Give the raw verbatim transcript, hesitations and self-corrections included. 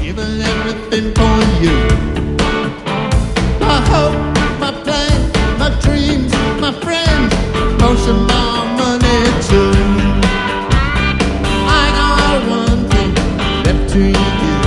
Giving everything for you. My hope, my plans, my dreams, my friends, most of my money too. I got one thing left to you.